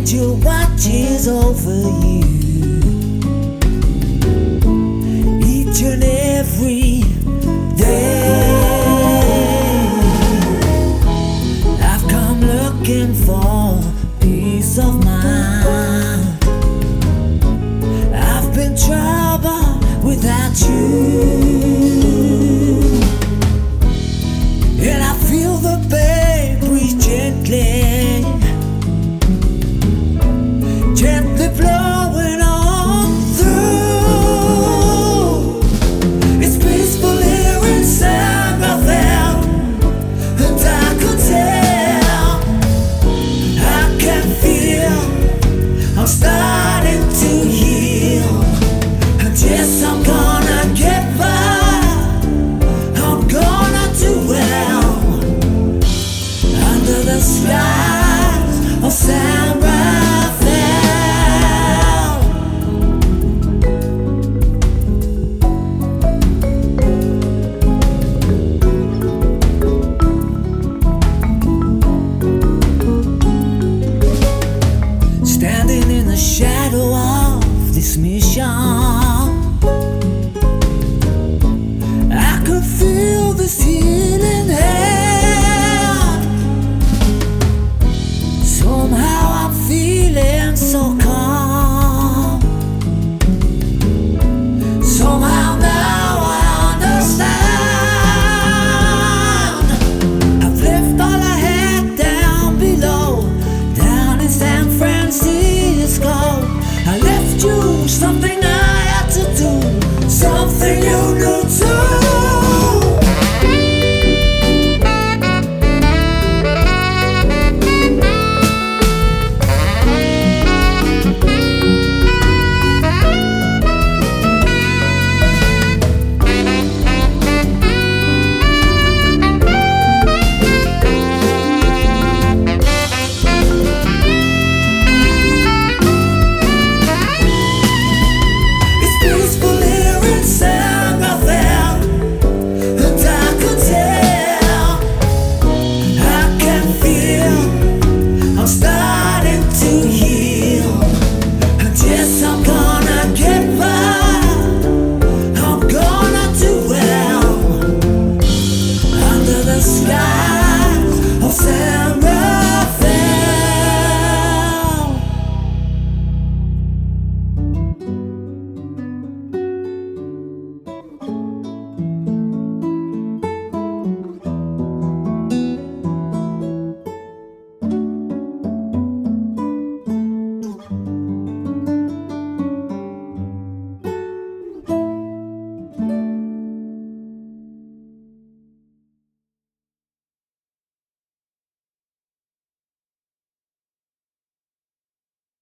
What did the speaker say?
angel watches over you each and every day. I've come looking for peace of mind. I've been troubled without you, and I feel the bay breeze gently blowing on through. It's peaceful here in San Rafael, and I could tell, I can feel I'm starting to heal. And yes, I'm gonna get by, I'm gonna do well under the skies of San Rafael. Standing in the shadow of this mission, I could feel this healing hand. Somehow I'm feeling so calm. Somehow now I understand. I've left all I had down below, down in San Francisco. I left you something I had to do, something you knew too. Skies of San